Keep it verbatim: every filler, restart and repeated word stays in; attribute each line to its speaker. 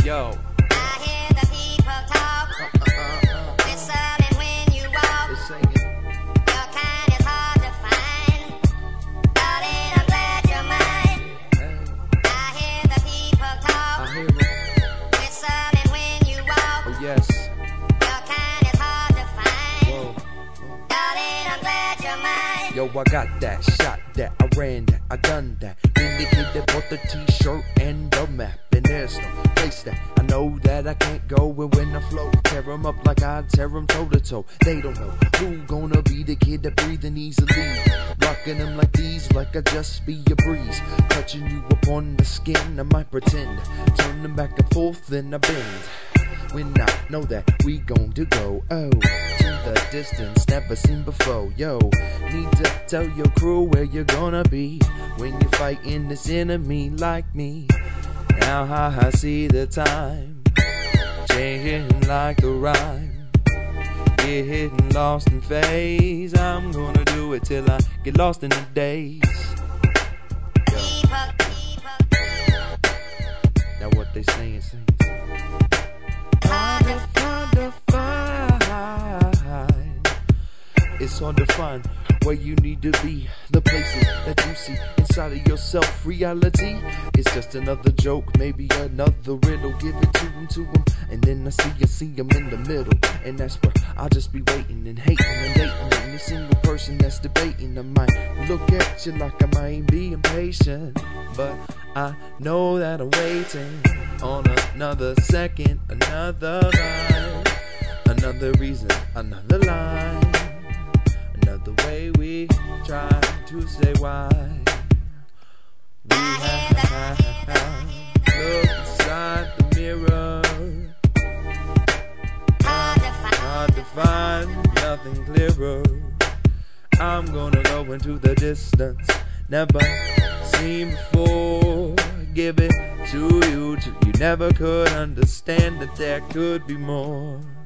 Speaker 1: Yo.
Speaker 2: I hear the people talk.
Speaker 1: Uh, uh, uh, uh.
Speaker 2: Listening when you walk.
Speaker 1: It's singing.
Speaker 2: Your kind is hard to find. Darling, I'm glad you're mine.
Speaker 1: Hey,
Speaker 2: I hear the people talk.
Speaker 1: I hear it.
Speaker 2: Listening when you walk.
Speaker 1: Oh yes.
Speaker 2: Your kind is hard to find.
Speaker 1: Whoa.
Speaker 2: Darling, I'm glad you're mine.
Speaker 1: Yo, I got that, shot that, I ran that, I done that. Then the kid that bought the t-shirt and the map. And there's no place that I know that I can't go. And when I flow, tear them up like I tear them toe to toe. They don't know who gonna be the kid that breathing easily. Rocking them like these, like I just be a breeze. Touching you upon the skin, I might pretend. Turn them back and forth, then I bend. When I know that we gon' to go, oh, to the distance never seen before. Yo, need to tell your crew where you're gonna be when you're fighting this enemy like me. Now I see the time changing like a rhyme, getting lost in phase. I'm gonna do it till I get lost in the days. Yo. Now what they saying, saying. Hard to find, it's hard to find where you need to be. The places that you see inside of yourself. Reality is just another joke, maybe another riddle. Give it to him, to him, and then I see you see him in the middle. And that's where I'll just be waiting and hating and dating any single person that's debating. I might look at you like I might be impatient, but I know that I'm waiting on another second, another line, another reason, another line, another way we try to say why. We have look inside the mirror, hard to find, nothing clearer. I'm gonna go into the distance, never seen before. Give it to you till you never could understand that there could be more.